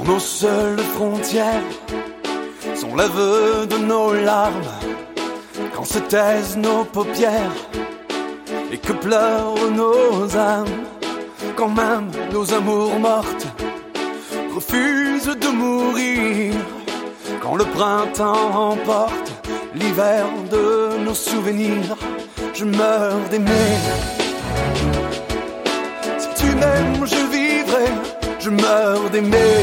Quand nos seules frontières sont l'aveu de nos larmes, quand se taisent nos paupières et que pleurent nos âmes, quand même nos amours mortes refusent de mourir, quand le printemps emporte l'hiver de nos souvenirs, je meurs d'aimer. Si tu m'aimes, je vivrai, je meurs d'aimer.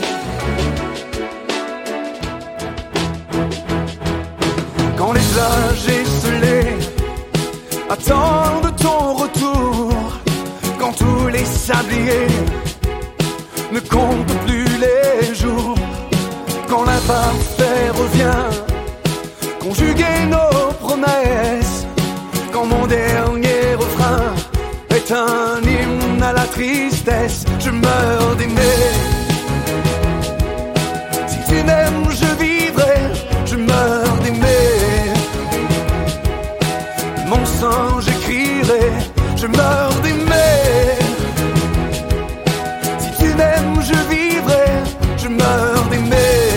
Quand les âges esselés attendent ton retour, quand tous les sabliers ne comptent plus les jours, quand l'imparfait revient conjuguer nos promesses, quand mon dernier refrain est un hymne à la tristesse, je meurs d'aimer. Si tu m'aimes, je vivrai, je meurs d'aimer. Mon sang j'écrirai, je meurs d'aimer. Si tu m'aimes, je vivrai, je meurs d'aimer.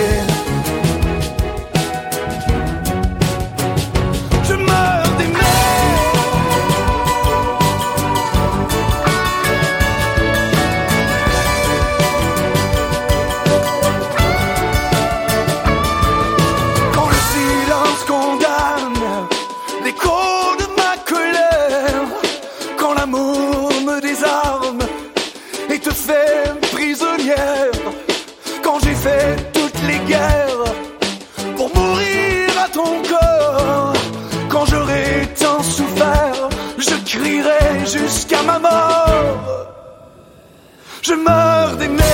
Quand j'ai fait toutes les guerres pour mourir à ton corps, quand j'aurai tant souffert, je crierai jusqu'à ma mort. Je meurs d'aimer.